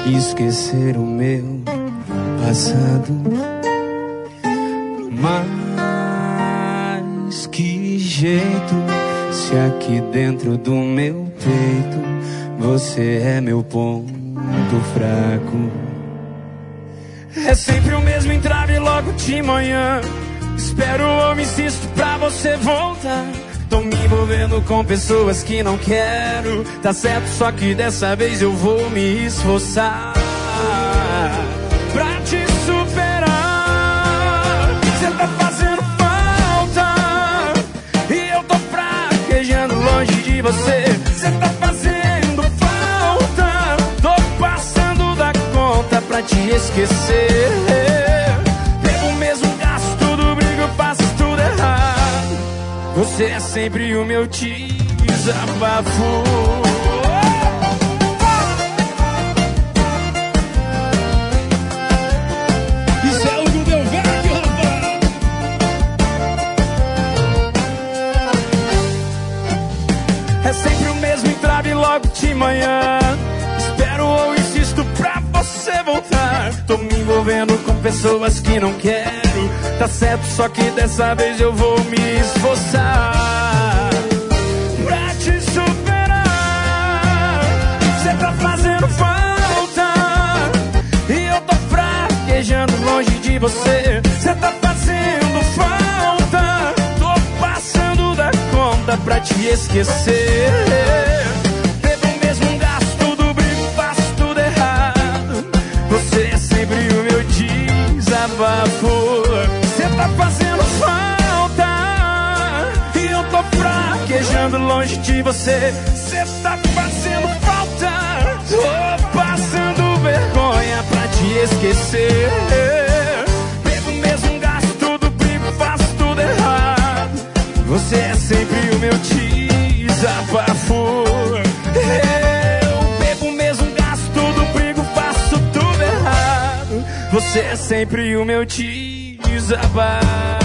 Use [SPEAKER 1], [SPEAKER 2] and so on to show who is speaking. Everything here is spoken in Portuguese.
[SPEAKER 1] esquecer o meu passado. Mas que jeito, se aqui dentro do meu peito você é meu ponto fraco. É sempre o mesmo entrave logo de manhã. Espero ou insisto pra você voltar. Tô me envolvendo com pessoas que não quero. Tá certo, só que dessa vez eu vou me esforçar pra te superar. Cê tá fazendo falta e eu tô fraquejando longe de você. Cê tá fazendo falta, tô passando da conta pra te esquecer. Pego o mesmo gasto do brigo, faço tudo errado. Você é sempre o meu desabafo.
[SPEAKER 2] Isso é o do meu velho, rapaz.
[SPEAKER 1] É sempre o mesmo entrave logo de manhã. Espero ou insisto pra você voltar. Tô me envolvendo com pessoas que não quero. Tá certo, só que dessa vez eu vou me esforçar pra te superar. Cê tá fazendo falta e eu tô fraquejando longe de você. Cê tá fazendo falta, tô passando da conta pra te esquecer. Bebo o mesmo gasto do brigo, faço tudo errado. Você é sempre o meu desabafo. Cê tá fazendo falta e eu tô fraquejando longe de você. Cê tá fazendo falta, tô passando vergonha pra te esquecer. Bebo o mesmo gasto do brigo, faço tudo errado. Você é sempre o meu desabafo. Eu bebo o mesmo gasto do brigo, faço tudo errado. Você é sempre o meu desabafo.